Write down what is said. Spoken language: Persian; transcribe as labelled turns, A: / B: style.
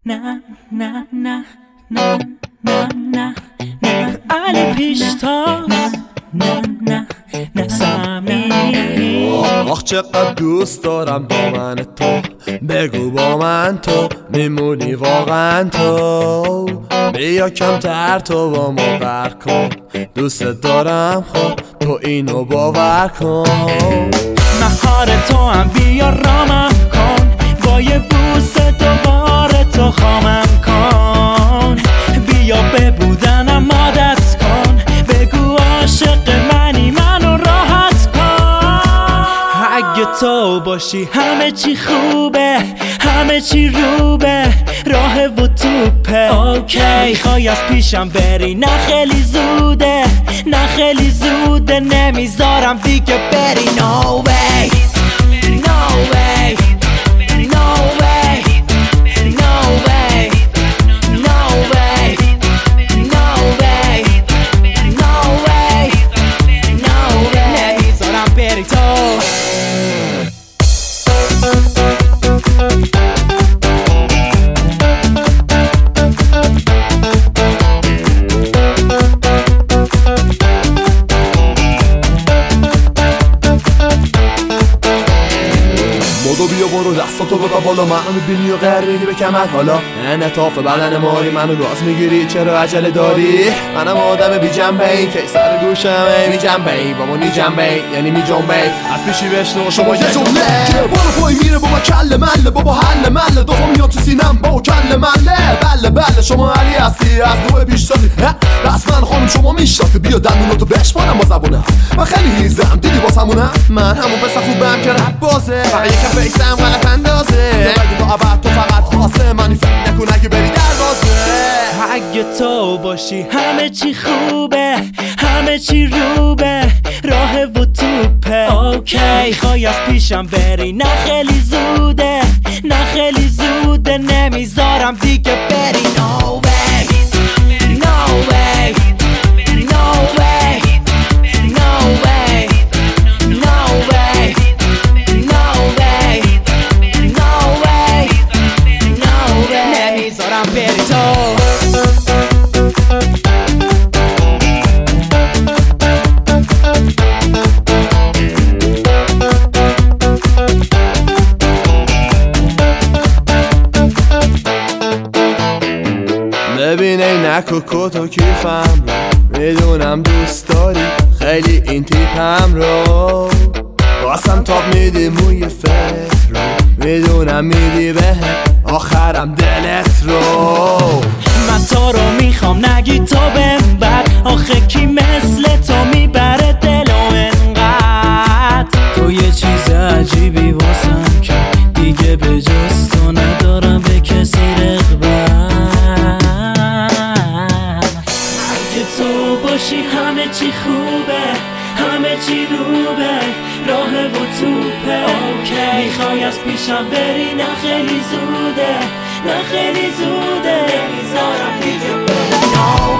A: نه نه نه نه نه نه نه علی پیشتاز نه نه نه سمی
B: آخ چقدر دوست دارم دامن تو، بگو با من تو میمونی واقعا تو، بیا کمتر تو با ما بر کن، دوست دارم خب تو اینو باور کن.
A: مهار تو هم بیا رامم کن، با یه بوس دوباره تو خامم کن، بیا به بودنم عادت کن، بگو عاشق منی منو راحت کن. اگه تو باشی همه چی خوبه، همه چی روبه، راه و توپه. اوکی خواهی از پیشم بری، نه خیلی زوده، نه خیلی زوده، نمیذارم دیگه بری. No way No way No way No way No way No way No way No way نمیذارم بری تو.
B: بودو بیا برو دستاتو بتا بالا، منو میبینی و غریبی به کمر حالا انعطاف بدن ماری منو راز میگیری، چرا عجله داری؟ منم آدم بی جنبه ای که سر گوشمه بی جنبه ای با منی جنبه ای یعنی می جنبه ای از پیشی بشنو شما یه جمله که برو پای میره بابا کل مله بابا حل مله دوتا میاد تو سینم با کل مله. بله بله شما علی هستی از دو بیشتری رسما خانم شما میشناسی، بیا دندوناتو بشمارم با زبونه من خیلی هیزم دیدی واسمونه، من همون پسر خوبم که رپ بازه فقط یکم فیسم غلط اندازه، بگی تو عبد تو فقط خاصه منی فکر نکن اگه بری دروازه.
A: اگه تو باشی همه چی خوبه، همه چی روبه، راه و توپه. اوکی خواهی از پیشم بری، نه خیلی زوده، نه خیلی زوده، نمیذارم دیگه بری. No way No way No way No way No way No way No way No way نمیذارم بری تو.
B: ببین ای نکو تو کیفم رو میدونم دوست داری خیلی این تیپم رو، واسم تاب میدی موی فکر رو میدونم میدی به آخرم دلت رو.
A: من تو رو میخوام نگی تو بهم بد، آخه کی مثل تو میبره دلو انقدر. تو یه چیز عجیبی واسم که دیگه به جز تو ندارم به کسی رغبت. اگه تو باشی همه چی خوبه، همه چی روبه، راه و توپه. اوکی میخوای از پیشم بری، نه خیلی زوده، نه خیلی زوده، نمیذارم دیگه بری.